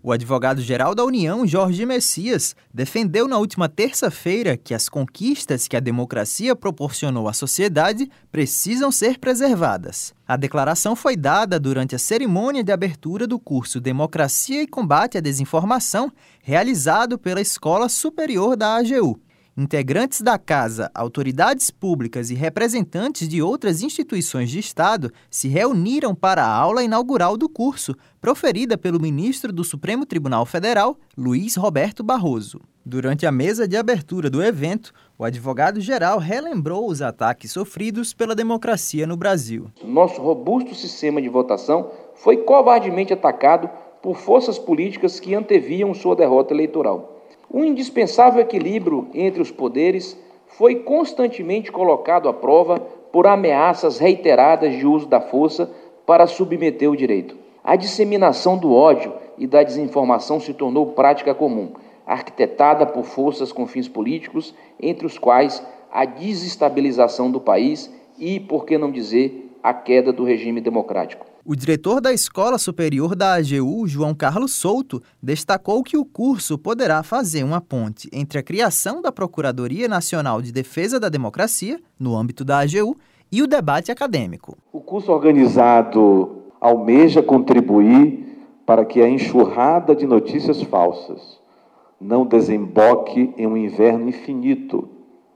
O advogado-geral da União, Jorge Messias, defendeu na última terça-feira que as conquistas que a democracia proporcionou à sociedade precisam ser preservadas. A declaração foi dada durante a cerimônia de abertura do curso Democracia e Combate à Desinformação, realizado pela Escola Superior da AGU. Integrantes da Casa, autoridades públicas e representantes de outras instituições de Estado se reuniram para a aula inaugural do curso, proferida pelo ministro do Supremo Tribunal Federal, Luiz Roberto Barroso. Durante a mesa de abertura do evento, o advogado-geral relembrou os ataques sofridos pela democracia no Brasil. Nosso robusto sistema de votação foi covardemente atacado por forças políticas que anteviam sua derrota eleitoral. Um indispensável equilíbrio entre os poderes foi constantemente colocado à prova por ameaças reiteradas de uso da força para submeter o direito. A disseminação do ódio e da desinformação se tornou prática comum, arquitetada por forças com fins políticos, entre os quais a desestabilização do país e, por que não dizer, a queda do regime democrático. O diretor da Escola Superior da AGU, João Carlos Souto, destacou que o curso poderá fazer uma ponte entre a criação da Procuradoria Nacional de Defesa da Democracia, no âmbito da AGU, e o debate acadêmico. O curso organizado almeja contribuir para que a enxurrada de notícias falsas não desemboque em um inverno infinito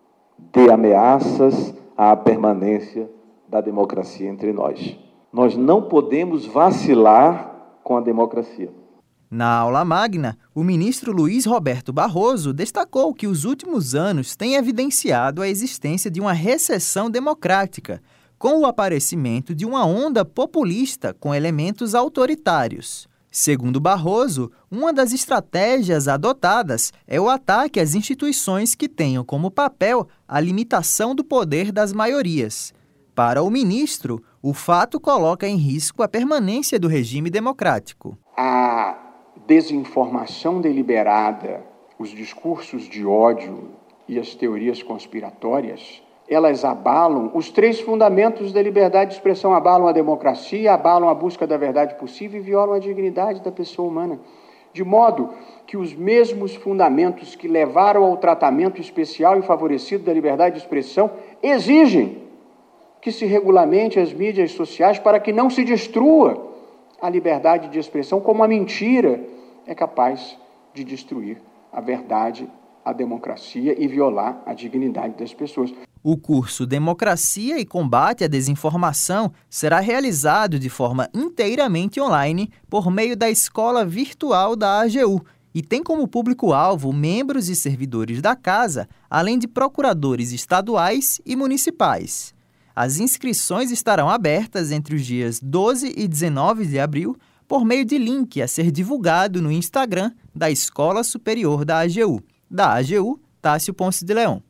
de ameaças à permanência da democracia entre nós. Nós não podemos vacilar com a democracia. Na aula magna, o ministro Luiz Roberto Barroso destacou que os últimos anos têm evidenciado a existência de uma recessão democrática, com o aparecimento de uma onda populista com elementos autoritários. Segundo Barroso, uma das estratégias adotadas é o ataque às instituições que tenham como papel a limitação do poder das maiorias. Para o ministro, o fato coloca em risco a permanência do regime democrático. A desinformação deliberada, os discursos de ódio e as teorias conspiratórias, elas abalam os três fundamentos da liberdade de expressão, abalam a democracia, abalam a busca da verdade possível e violam a dignidade da pessoa humana. De modo que os mesmos fundamentos que levaram ao tratamento especial e favorecido da liberdade de expressão exigem que se regulamente as mídias sociais para que não se destrua a liberdade de expressão, como a mentira é capaz de destruir a verdade, a democracia e violar a dignidade das pessoas. O curso Democracia e Combate à Desinformação será realizado de forma inteiramente online por meio da Escola Virtual da AGU e tem como público-alvo membros e servidores da casa, além de procuradores estaduais e municipais. As inscrições estarão abertas entre os dias 12 e 19 de abril por meio de link a ser divulgado no Instagram da Escola Superior da AGU. Da AGU, Tássio Ponce de Leão.